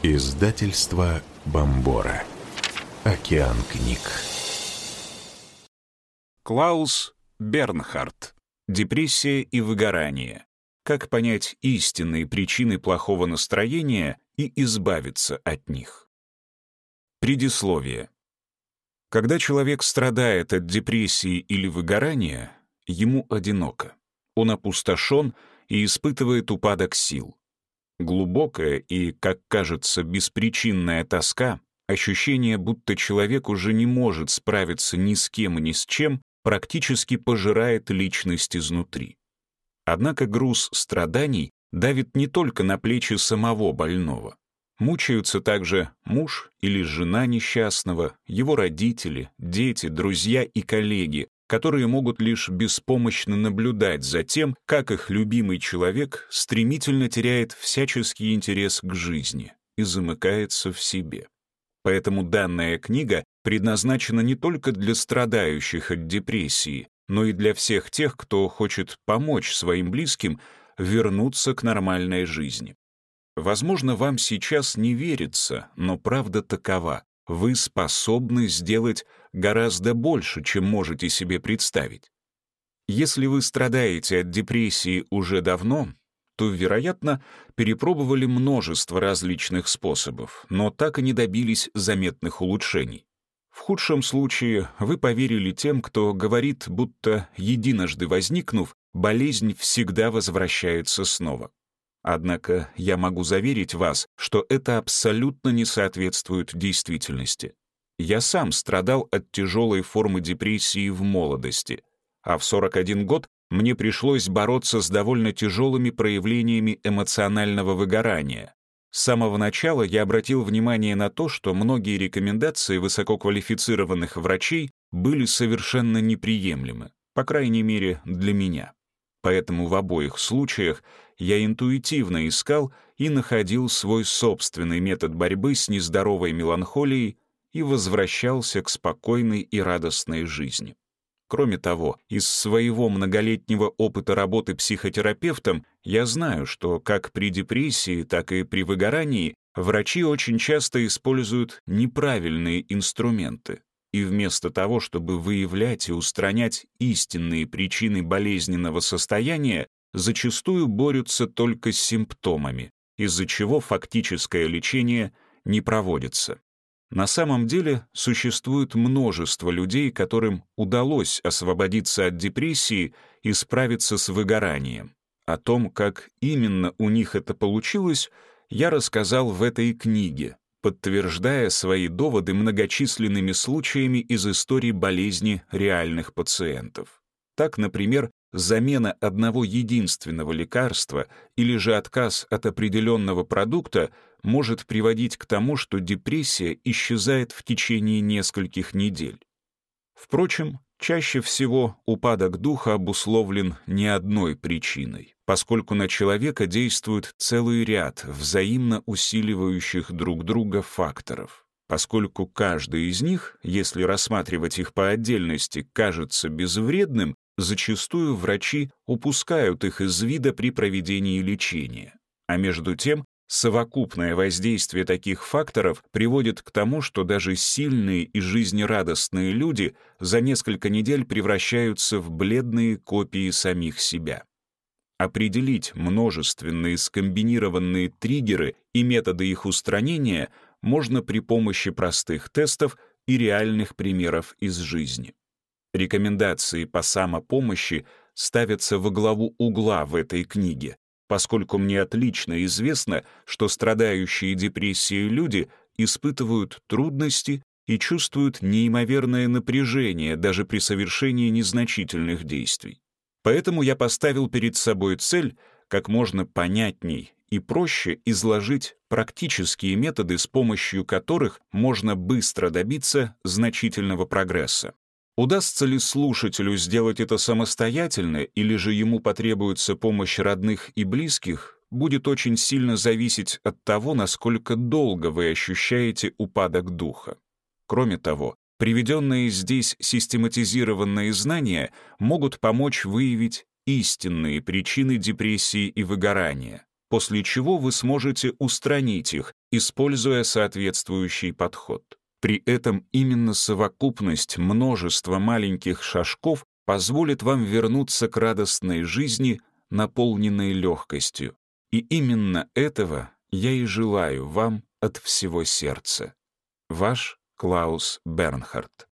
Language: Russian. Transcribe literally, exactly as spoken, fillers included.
Издательство Бомбора. Океан книг. Клаус Бернхард. Депрессия и выгорание. Как понять истинные причины плохого настроения и избавиться от них. Предисловие. Когда человек страдает от депрессии или выгорания, ему одиноко. Он опустошен и испытывает упадок сил. Глубокая и, как кажется, беспричинная тоска, ощущение, будто человек уже не может справиться ни с кем и ни с чем, практически пожирает личность изнутри. Однако груз страданий давит не только на плечи самого больного. Мучаются также муж или жена несчастного, его родители, дети, друзья и коллеги, которые могут лишь беспомощно наблюдать за тем, как их любимый человек стремительно теряет всяческий интерес к жизни и замыкается в себе. Поэтому данная книга предназначена не только для страдающих от депрессии, но и для всех тех, кто хочет помочь своим близким вернуться к нормальной жизни. Возможно, вам сейчас не верится, но правда такова. Вы способны сделать гораздо больше, чем можете себе представить. Если вы страдаете от депрессии уже давно, то, вероятно, перепробовали множество различных способов, но так и не добились заметных улучшений. В худшем случае вы поверили тем, кто говорит, будто, единожды возникнув, болезнь всегда возвращается снова. Однако я могу заверить вас, что это абсолютно не соответствует действительности. Я сам страдал от тяжелой формы депрессии в молодости, а в сорок один год мне пришлось бороться с довольно тяжелыми проявлениями эмоционального выгорания. С самого начала я обратил внимание на то, что многие рекомендации высококвалифицированных врачей были совершенно неприемлемы, по крайней мере, для меня. Поэтому в обоих случаях я интуитивно искал и находил свой собственный метод борьбы с нездоровой меланхолией и возвращался к спокойной и радостной жизни. Кроме того, из своего многолетнего опыта работы психотерапевтом я знаю, что как при депрессии, так и при выгорании врачи очень часто используют неправильные инструменты. И вместо того, чтобы выявлять и устранять истинные причины болезненного состояния, зачастую борются только с симптомами, из-за чего фактическое лечение не проводится. На самом деле существует множество людей, которым удалось освободиться от депрессии и справиться с выгоранием. О том, как именно у них это получилось, я рассказал в этой книге, подтверждая свои доводы многочисленными случаями из истории болезни реальных пациентов. Так, например, замена одного единственного лекарства или же отказ от определенного продукта может приводить к тому, что депрессия исчезает в течение нескольких недель. Впрочем, чаще всего упадок духа обусловлен не одной причиной, поскольку на человека действует целый ряд взаимно усиливающих друг друга факторов. Поскольку каждый из них, если рассматривать их по отдельности, кажется безвредным, зачастую врачи упускают их из вида при проведении лечения. А между тем, совокупное воздействие таких факторов приводит к тому, что даже сильные и жизнерадостные люди за несколько недель превращаются в бледные копии самих себя. Определить множественные скомбинированные триггеры и методы их устранения можно при помощи простых тестов и реальных примеров из жизни. Рекомендации по самопомощи ставятся во главу угла в этой книге, поскольку мне отлично известно, что страдающие депрессией люди испытывают трудности и чувствуют неимоверное напряжение даже при совершении незначительных действий. Поэтому я поставил перед собой цель как можно понятней и проще изложить практические методы, с помощью которых можно быстро добиться значительного прогресса. Удастся ли слушателю сделать это самостоятельно, или же ему потребуется помощь родных и близких, будет очень сильно зависеть от того, насколько долго вы ощущаете упадок духа. Кроме того, приведенные здесь систематизированные знания могут помочь выявить истинные причины депрессии и выгорания, после чего вы сможете устранить их, используя соответствующий подход. При этом именно совокупность множества маленьких шажков позволит вам вернуться к радостной жизни, наполненной легкостью. И именно этого я и желаю вам от всего сердца. Ваш Клаус Бернхард.